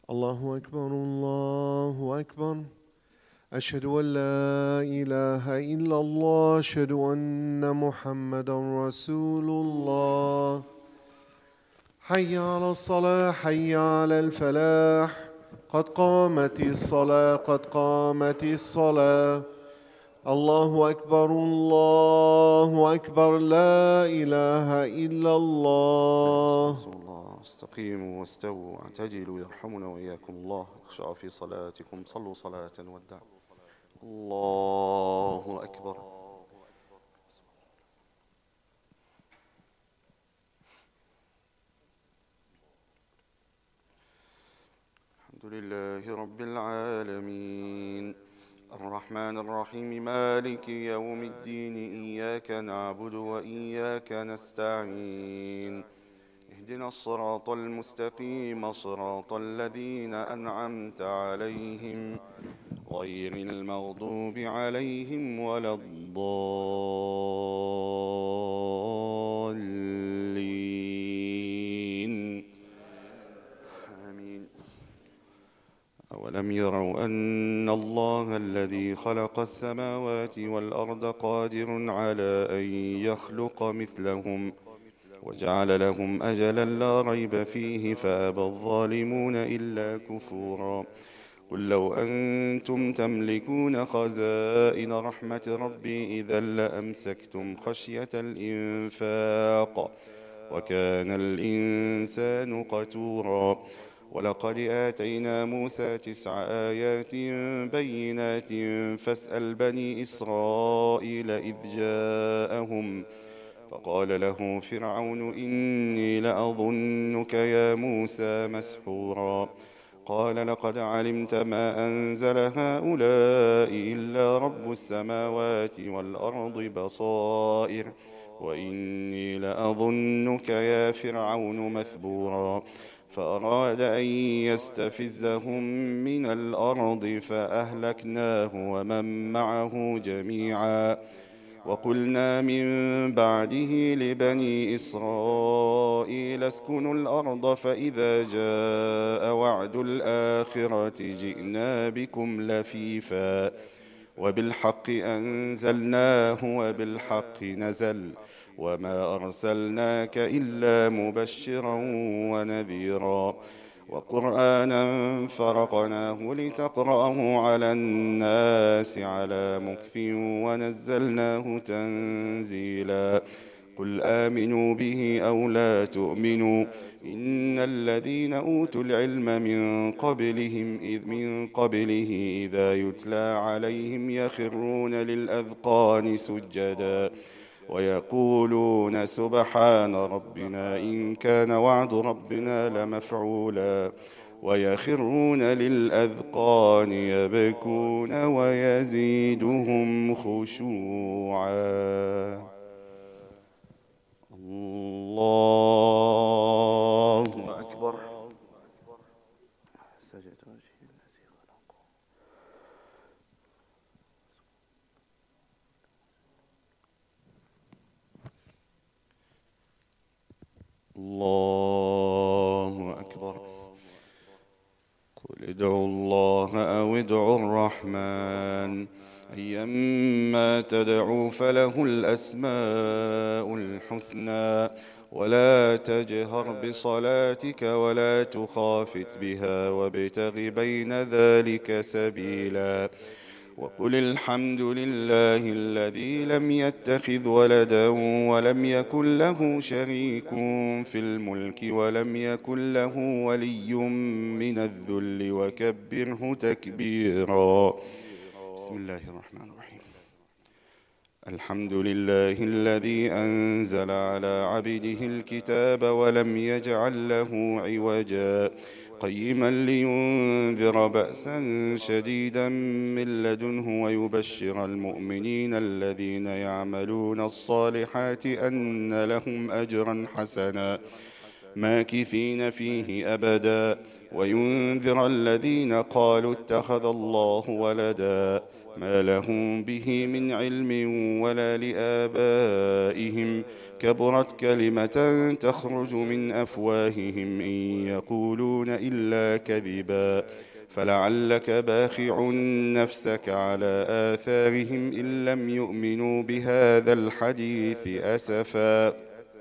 الله أكبر الله أكبر. أشهد أن لا إله إلا الله، أشهد أن محمدا رسول الله. حي على الصلاة، حي على الفلاح، قد قامت الصلاة، قد قامت الصلاة. الله أكبر الله أكبر، لا إله إلا الله. استقيموا واستووا واعتدلوا يرحمنا وإياكم الله. اخشعوا في صلاتكم، صلوا صلاة ودع. الله أكبر. الحمد لله رب العالمين، الرحمن الرحيم، مالك يوم الدين، إياك نعبد وإياك نستعين، اهدنا الصراط المستقيم، صراط الذين أنعمت عليهم غير المغضوب عليهم ولا الضالين، آمين. أولم يروا أن الله الذي خلق السماوات والأرض قادر على أن يخلق مثلهم وجعل لهم أجلا لا ريب فيه فأبى الظالمون إلا كفورا. قل لو أنتم تملكون خزائن رحمة ربي إذا لأمسكتم خشية الإنفاق وكان الإنسان قتورا. ولقد آتينا موسى 9 آيات بينات فاسأل بني إسرائيل إذ جاءهم فقال له فرعون إني لأظنك يا موسى مسحورا. قال لقد علمت ما أنزل هؤلاء إلا رب السماوات والأرض بصائر وإني لأظنك يا فرعون مثبورا. فأراد أن يستفزهم من الأرض فأهلكناه ومن معه جميعا. وقلنا من بعده لبني إسرائيل اسكنوا الأرض فإذا جاء وعد الآخرة جئنا بكم لفيفا وبالحق أنزلناه وبالحق نزل وما أرسلناك إلا مبشرا ونذيرا. وقرآنا فرقناه لتقرأه على الناس على مكث ونزلناه تنزيلا. قل آمنوا به أو لا تؤمنوا إن الذين أوتوا العلم من قبله إذا يتلى عليهم يخرون للأذقان سجدا ويقولون سبحان ربنا إن كان وعد ربنا لمفعولا ويخرون للأذقان يبكون ويزيدهم خشوعا. الله أكبر. الله أكبر. قل ادعوا الله أو ادعوا الرحمن أيما تدعوا فله الأسماء الحسنى ولا تجهر بصلاتك ولا تخافت بها وابتغ بين ذلك سبيلا. وقل الحمد لله الذي لم يتخذ ولدا ولم يكن له شريك في الملك ولم يكن له ولي من الذل وكبره تكبيرا. بسم الله الرحمن الرحيم. الحمد لله الذي أنزل على عبده الكتاب ولم يجعل له عوجا قيما لينذر بأسا شديدا من لدنه ويبشر المؤمنين الذين يعملون الصالحات أن لهم أجرا حسنا ماكثين فيه أبدا وينذر الذين قالوا اتخذ الله ولدا ما لهم به من علم ولا لآبائهم كبرت كلمة تخرج من أفواههم إن يقولون إلا كذبا فلعلك باخع نفسك على آثارهم إن لم يؤمنوا بهذا الحديث أسفا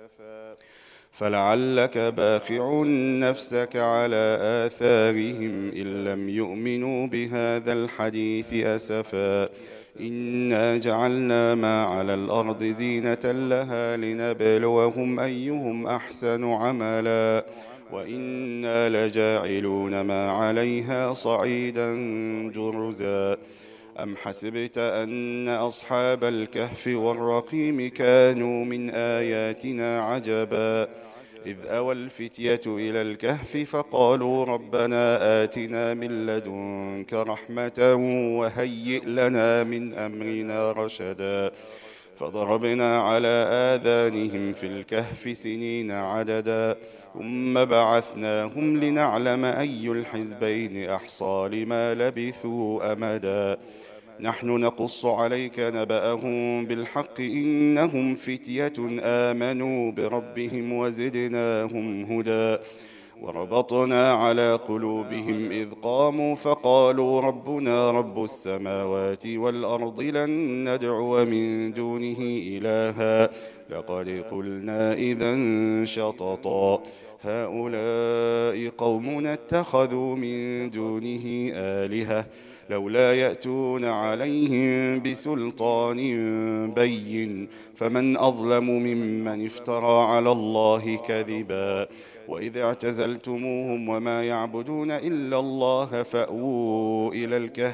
فلعلك باخع نفسك على آثارهم إن لم يؤمنوا بهذا الحديث أسفا إنا جعلنا ما على الأرض زينة لها لنبلوهم أيهم أحسن عملا وإنا لجاعلون ما عليها صعيدا جرزا أم حسبت أن أصحاب الكهف والرقيم كانوا من آياتنا عجبا إذ أوى الفتية إلى الكهف فقالوا ربنا آتنا من لدنك رحمة وهيئ لنا من أمرنا رشدا فضربنا على آذانهم في الكهف سنين عددا ثم بعثناهم لنعلم أي الحزبين أحصى لما لبثوا أمدا نحن نقص عليك نبأهم بالحق إنهم فتية آمنوا بربهم وزدناهم هدى وربطنا على قلوبهم إذ قاموا فقالوا ربنا رب السماوات والأرض لن ندعو من دونه إلها لقد قلنا إذا شططا هؤلاء قومنا اتخذوا من دونه آلهة لولا يأتون عليهم بسلطان بين فمن أظلم ممن افترى على الله كذبا وإذ اعتزلتموهم وما يعبدون إلا الله فأووا إلى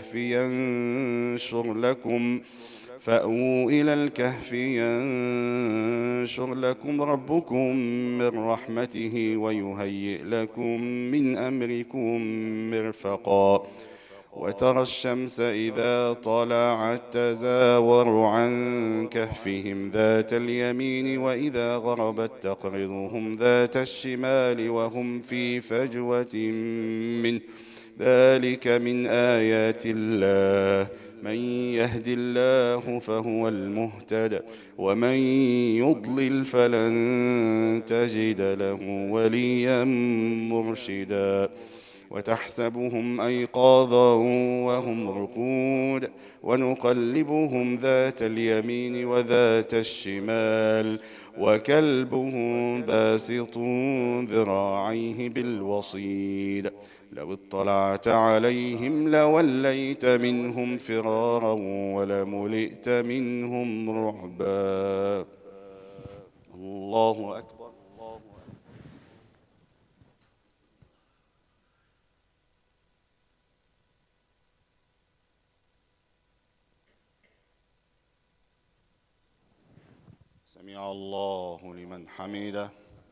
الكهف ينشر لكم ربكم من رحمته ويهيئ لكم من أمركم مرفقا وترى الشمس إذا طلعت تزاور عن كهفهم ذات اليمين وإذا غربت تقرضهم ذات الشمال وهم في فجوة منه ذلك من آيات الله من يهد الله فهو المهتد ومن يضلل فلن تجد له وليا مرشدا وتحسبهم أيقاظا وهم رقود ونقلبهم ذات اليمين وذات الشمال وكلبهم باسط ذراعيه بالوصيد لو اطلعت عليهم لوليت منهم فرارا ولملئت منهم رعبا الله أكبر سمع الله لمن حمده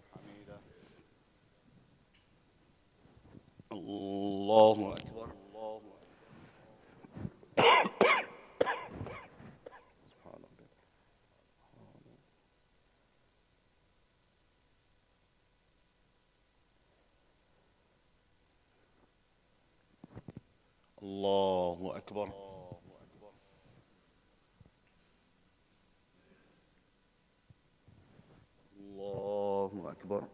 الله أكبر الله أكبر الله أكبر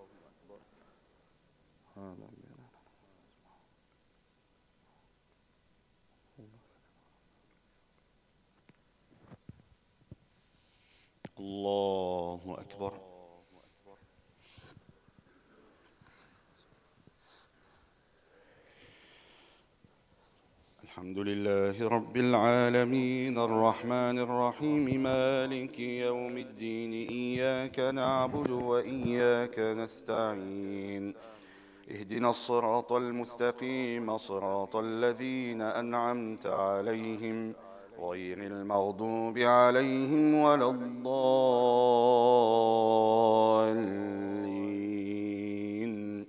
الله أكبر الحمد لله رب العالمين الرحمن الرحيم مالك يوم الدين إياك نعبد وإياك نستعين اهدنا الصراط المستقيم صراط الذين أنعمت عليهم غير المغضوب عليهم ولا الضالين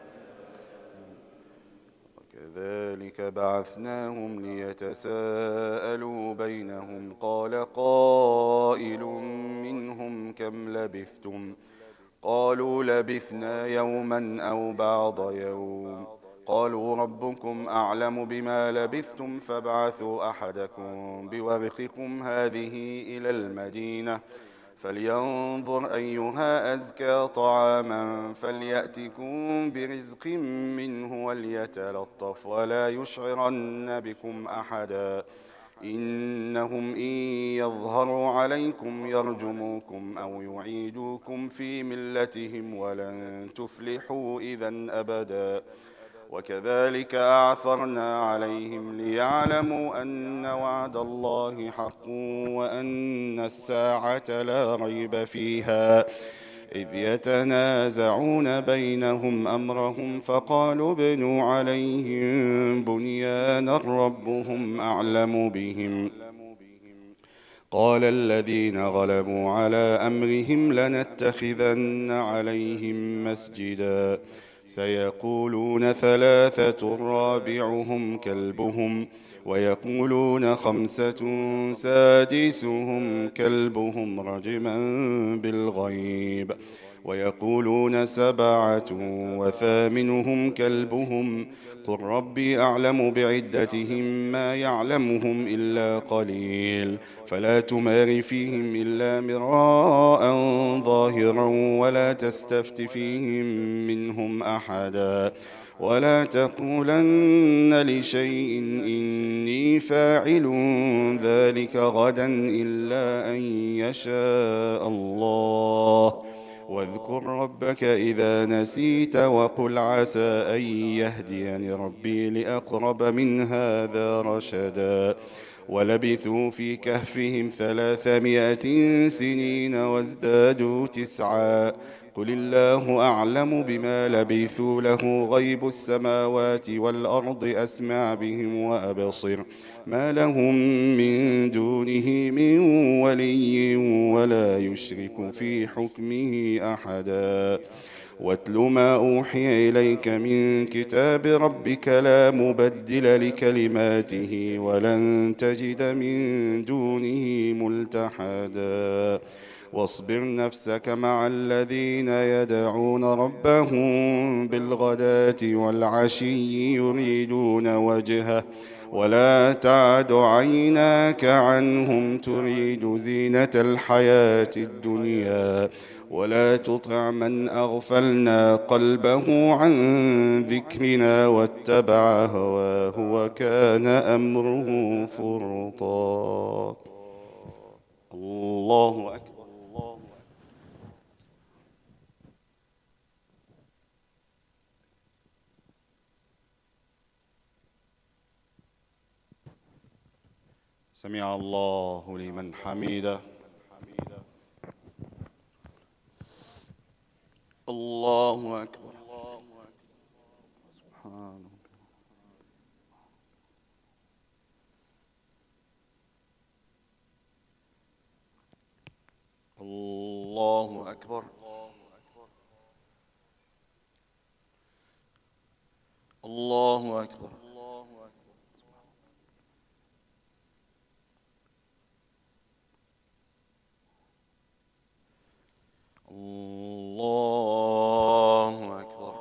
وكذلك بعثناهم ليتساءلوا بينهم قال قائل منهم كم لبثتم قالوا لبثنا يوما أو بعض يوم قالوا ربكم أعلم بما لبثتم فابعثوا أحدكم بورقكم هذه إلى المدينة فلينظر أيها أزكى طعاما فليأتكم برزق منه وليتلطف ولا يشعرن بكم أحدا إنهم إن يظهروا عليكم يرجموكم أو يعيدوكم في ملتهم ولن تفلحوا إذا أبدا وكذلك أعثرنا عليهم ليعلموا أن وعد الله حق وأن الساعة لا ريب فيها إذ يتنازعون بينهم أمرهم فقالوا ابنوا عليهم بنيانا ربهم أعلم بهم قال الذين غلبوا على أمرهم لنتخذن عليهم مسجدا سيقولون ثلاثة رابعهم كلبهم ويقولون خمسة سادسهم كلبهم رجما بالغيب ويقولون سبعة وثامنهم كلبهم قل ربي أعلم بعدتهم ما يعلمهم إلا قليل فلا تمار فيهم إلا مراء ظاهرا ولا تستفت فيهم منهم أحدا ولا تقولن لشيء إني فاعل ذلك غدا إلا أن يشاء الله واذكر ربك إذا نسيت وقل عسى أن يهديني ربي لأقرب من هذا رشدا ولبثوا في كهفهم 300 سنين وازدادوا 9 قل الله أعلم بما لبثوا له غيب السماوات والأرض أسمع بهم وأبصر ما لهم من دونه من ولي ولا يشرك في حكمه أحدا واتل ما أوحي إليك من كتاب ربك لا مبدل لكلماته ولن تجد من دونه ملتحدا واصبر نفسك مع الذين يدعون ربهم بالغداة والعشي يريدون وجهه ولا تعد عيناك عنهم تريد زينة الحياة الدنيا ولا تطع من أغفلنا قلبه عن ذكرنا واتبع هواه وكان أمره فرطا الله أكبر سمع الله لمن حمده الله أكبر سبحانه الله أكبر الله أكبر الله أكبر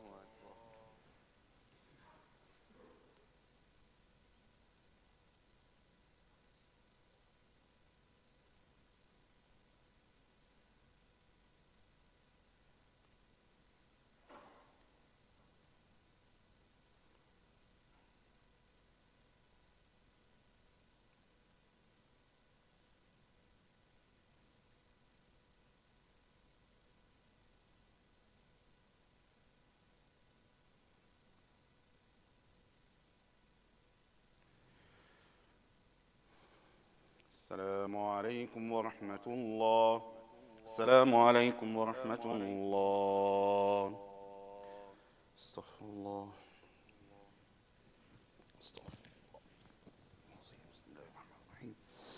السلام عليكم ورحمة الله السلام عليكم ورحمة الله استغفر الله استغفر الله بسم الله الرحمن الرحيم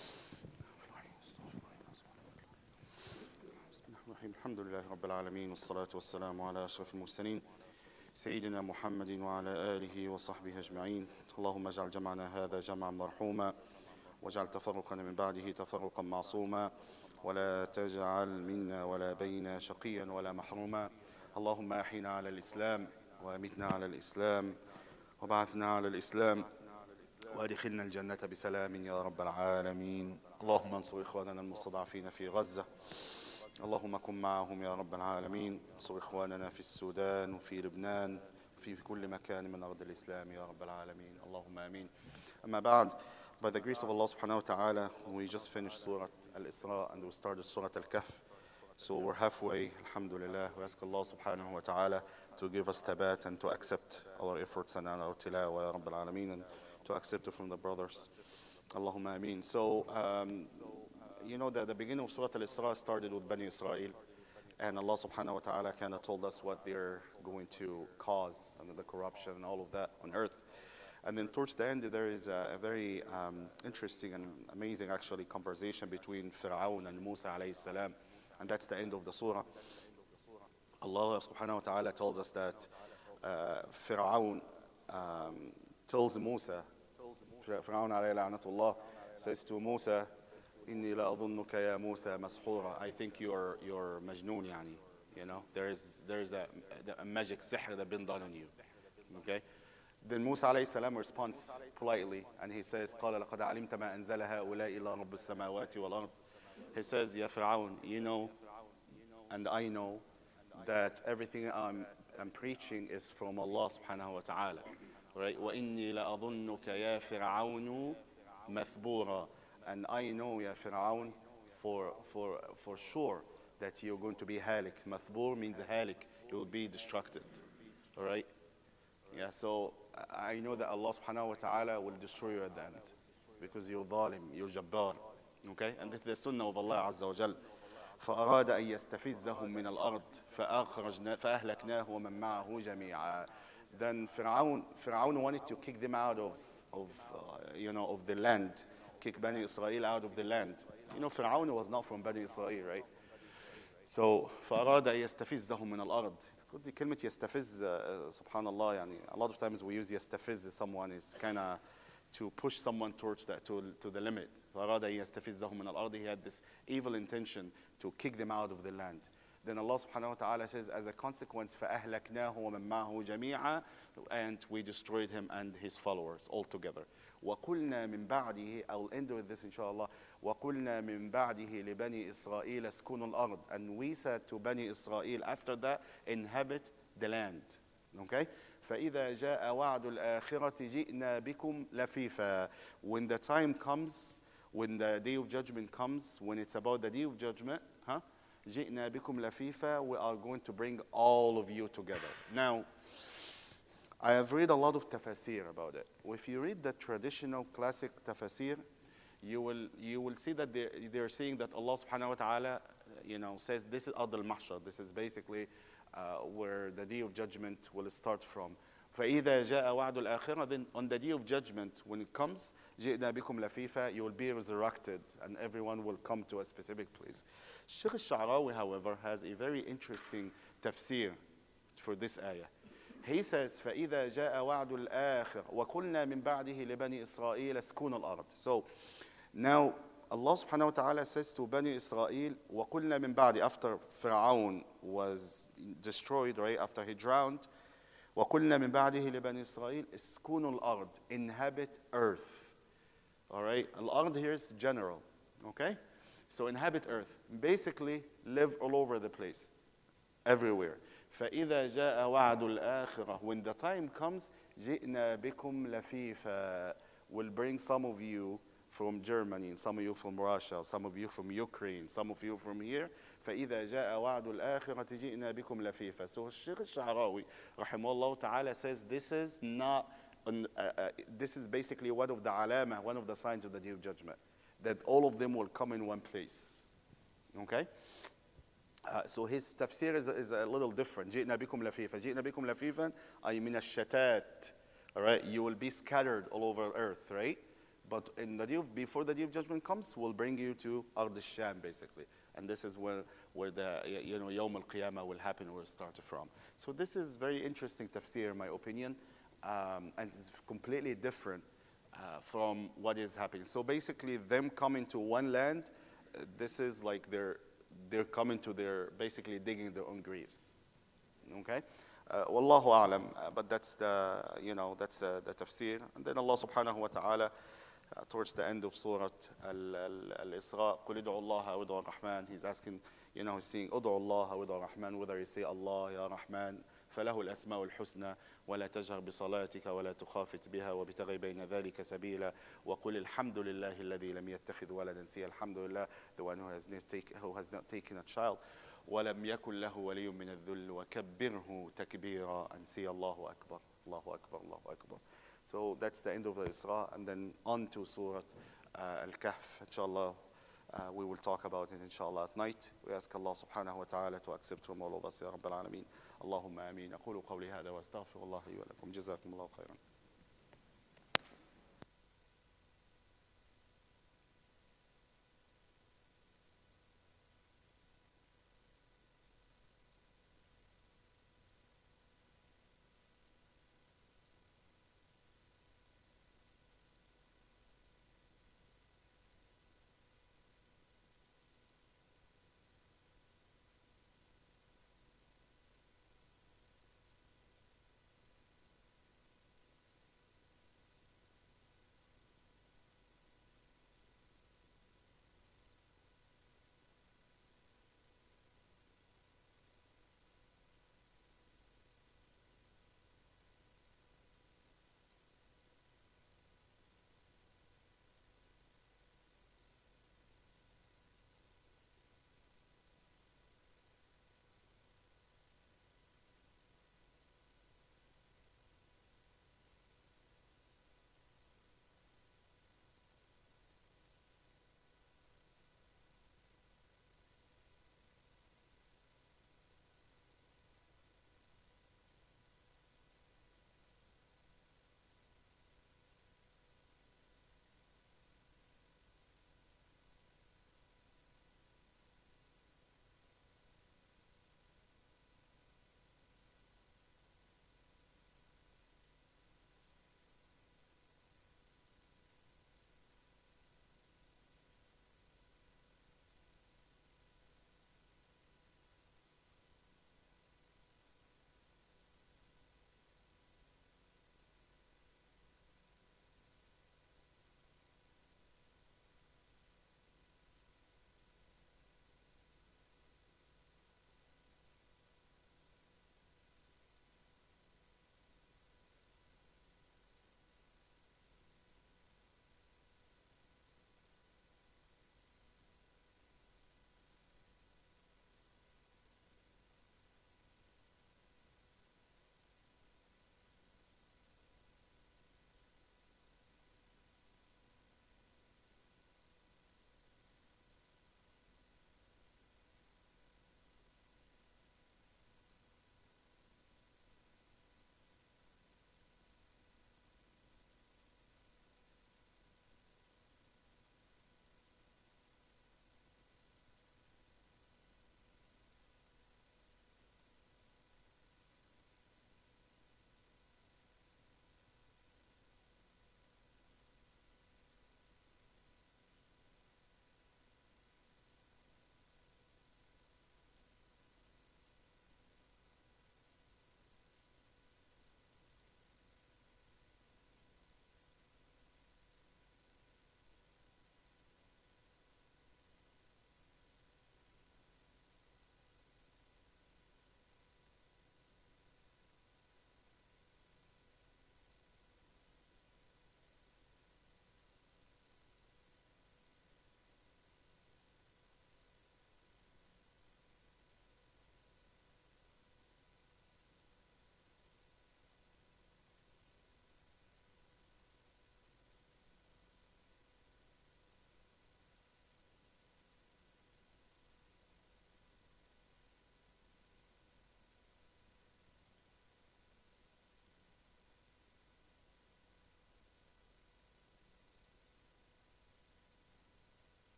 بسم الله الرحمن الرحيم الحمد لله رب العالمين والصلاة والسلام على أشرف المرسلين سيدنا محمد وعلى آله وصحبه أجمعين اللهم اجعل جمعنا هذا جمعا مرحوما واجعل تفرقنا من بعده تفرقا معصوما ولا تجعل منا ولا بينا شقيا ولا محروما اللهم أحينا على الإسلام وأمتنا على الإسلام وبعثنا على الإسلام وأدخلنا الجنة بسلام يا رب العالمين. اللهم انصر إخواننا المستضعفين في غزة، اللهم كن معهم يا رب العالمين. انصر إخواننا في السودان وفي لبنان وفي كل مكان من أرض الإسلام يا رب العالمين. اللهم آمين. أما بعد, by the grace of Allah subhanahu wa ta'ala, we just finished Surah Al-Isra and we started Surah Al-Kahf. So we're halfway, alhamdulillah. We ask Allah subhanahu wa ta'ala to give us tabat and to accept our efforts and our tilawah ya Rabbil Alameen, and to accept it from the brothers. Allahumma ameen. So, you know that the beginning of Surah Al-Isra started with Bani Israel, and Allah subhanahu wa ta'ala kind of told us what they're going to cause and the corruption and all of that on earth. And then towards the end, there is a very interesting and amazing actually conversation between Fir'aun and Musa alayhi salam. And that's the end of the surah. Allah subhanahu wa ta'ala tells us that Fir'aun tells Musa, Fir'aun alayhi la'natullah, says to Musa, Inni la adhunnuka ya Musa mashura. I think you're majnoon yani. You know, there is a magic sihr that's been done on you. Okay? Then Musa alayhi salam responds politely and he says, قال لقد علمت ما أنزل هؤلاء إلا رب السماوات والأرض. He says, Ya Fir'aun, you know, and I know that everything I'm preaching is from Allah subhanahu wa ta'ala. Right? وَإِنِّي لَأَظُنُّكَ يَا فِرْعَوْنُ مَثْبُورًا. And I know, Ya Fir'aun, for sure that you're going to be halik. Mathbur means halik. You will be destructed. All right? Yeah, so I know that Allah subhanahu wa ta'ala will destroy you at the end because you're dhalim, you're jabbar. Okay? And this is the sunnah of Allah Azza wa Jal. فأراد أن يستفزهم من الأرض فأهلكناه ومن معه جميعا. Then Fir'aun wanted to kick them out of the land, kick Bani Israel out of the land. You know, Fir'aun was not from Bani Israel, right? So فأراد أن يستفزهم من الأرض. دي كلمة يستفز سبحان الله يعني. A lot of times we use يستفز someone is kind of to push someone towards that to the limit. فأراد أن يستفزهم من الأرض. He had this evil intention to kick them out of the land. Then Allah subhanahu wa ta'ala says, as a consequence, فَأَهْلَكْنَاهُ وَمَن مَّعَهُ جَمِيعًا, and we destroyed him and his followers altogether. وَقُلْنَا مِن بَعْدِهِ, I will end with this inshallah. وَقُلْنَا مِن بَعْدِهِ لِبَنِي إِسْرَائِيلَ اسْكُنُوا الْأَرْضِ. And we said to Bani Israel after that, inhabit the land. Okay? فَإِذَا جَاءَ وَعْدُ الْآخِرَةِ جِئْنَا بِكُمْ لَفِيفًا. When the time comes, when the day of judgment comes, when it's about the day of judgment, جِئْنَا بِكُمْ لَفِيفًا, we are going to bring all of you together. Now, I have read a lot of tafasir about it. If you read the traditional classic tafasir, you will see that they're saying that Allah subhanahu wa ta'ala, says this is Ard al-Mahshar. This is basically where the day of judgment will start from. فَإِذَا جَاءَ وَعْدُ الْآخِرَةِ, then on the day of judgment, when it comes, جِئْنَا بِكُمْ لَفِيفًا, you will be resurrected and everyone will come to a specific place. Shaykh al-Sha'rawi, however, has a very interesting tafsir for this ayah. He says, فَإِذَا جَاءَ وَعْدُ الْآخِرَةِ وَقُلْنَا مِن بَعْدِهِ لِبَنِي إِسْرَائِيلَ اسْكُنُوا الْأَرْضِ. So now Allah subhanahu wa ta'ala says to Bani Israel, وَقُلْنَا مِن بَعْدِ, after Fir'aun was destroyed, right, after he drowned, وَقُلْنَا مِن بَعْدِهِ لِبَنِي إِسْرَائِيلَ اسْكُنُوا الْأَرْضِ, inhabit earth. All right, al-ard here is general, okay? So inhabit earth, basically live all over the place, everywhere. فَإِذَا جَاءَ وَعْدُ الْآخِرَةِ, when the time comes, جِئْنَا بِكُمْ لَفِيفًا, we'll bring some of you from Germany, and some of you from Russia, some of you from Ukraine, some of you from here. فَإِذَا جَاءَ وَعْدُ الْآخِرَةِ جِئْنَا بِكُمْ لَفِيفًا. So Shaykh al-Sha'rawi, rahimahullah ta'ala, says this is not, this is basically one of the alama, one of the signs of the Day of Judgment, that all of them will come in one place. Okay? So his tafsir is a little different. جِئْنَا بِكُمْ لَفِيفًا. جِئْنَا بِكُمْ لَفِيفًا, أي من الشتات. All right? You will be scattered all over earth, right? But before the day of judgment comes, we'll bring you to Ard al-Sham, basically. And this is where the Yawm al-Qiyamah will happen, where it started from. So this is very interesting tafsir, in my opinion. And it's completely different from what is happening. So basically, them coming to one land, this is like they're coming to basically digging their own graves. Okay? Wallahu a'lam. But that's the, that's the tafsir. And then Allah subhanahu wa ta'ala, towards the end of Surah Al-Isra, قُلِ ادْعُوا اللَّهَ أَوْ ادْعُوا الرَّحْمَنَ. He's asking, he's saying, ادْعُوا اللَّهَ أَوْ ادْعُوا الرَّحْمَنَ, whether you say Allah, Ya Rahman, فله الأسماء الحسنى ولا تجهر بصلاتك ولا تخافت بها وابتغي بين ذلك سبيلا وقل الحمد لله الذي لم يتخذ ولدا. Say Alhamdulillah, the one who has not taken a child. ولم يكن له ولي من الذل وكبره تكبيرا. And say Allahu Akbar, Allahu Akbar, Allahu Akbar. So that's the end of the Isra, and then on to Surah Al-Kahf. Inshallah, we will talk about it inshallah at night. We ask Allah subhanahu wa ta'ala to accept from all of us, Ya Rabbil Alameen. Allahumma ameen. أقول قولي هذا وأستغفر الله لي ولكم. جزاكم الله خيرا.